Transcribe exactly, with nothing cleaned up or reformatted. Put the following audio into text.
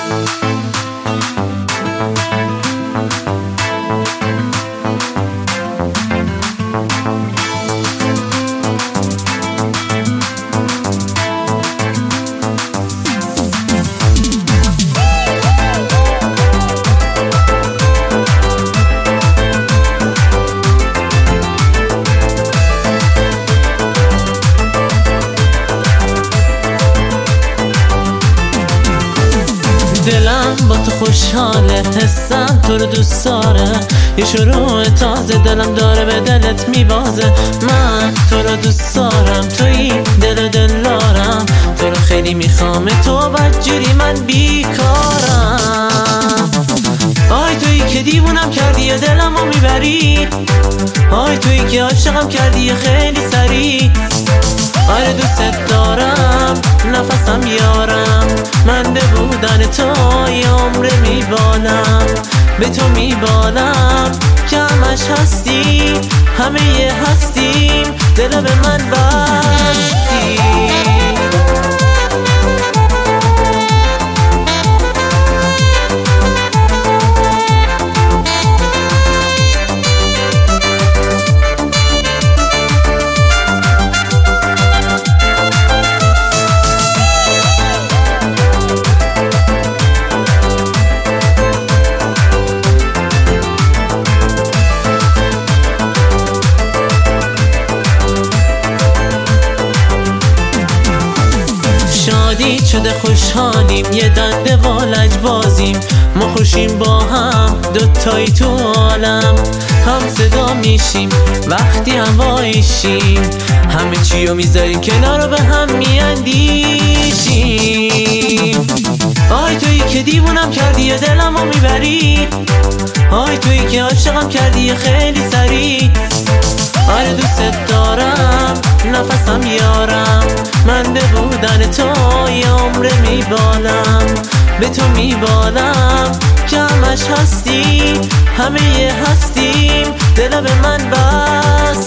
دلم با تو خوشحاله، حسم تو رو دوست داره، یه شروع تازه دلم داره به دلت میبازه. من تو رو دوست دارم، توی دل دلارم، تو رو خیلی میخوام، تو بدجوری من بیکارم. آی تویی که دیوونم کردی یه دلم رو میبری، آی تویی که عاشقم کردی یه خیلی سری. آره دوست دارم، نفسم یارم، من به بودن تو یه عمر میبالم، به تو میبالم که همش هستی، همه یه هستیم، دل به من بستی. شادی شده خوشحالیم، یه دنده والج بازیم، ما خوشیم با هم دوتایی تو عالم، هم صدا میشیم وقتی هوایشیم، همه چی رو میذاریم کنار رو به هم میاندیشیم. آی تویی که دیوونم کردی یه دلم رو میبری، آی تویی که عاشقم کردی یه خیلی سری. آره دوست دارم، نفسم یارم، من به بودن تو یه عمر میبالم، به تو میبالم که همش هستی، همه یه هستیم، دل به من بس.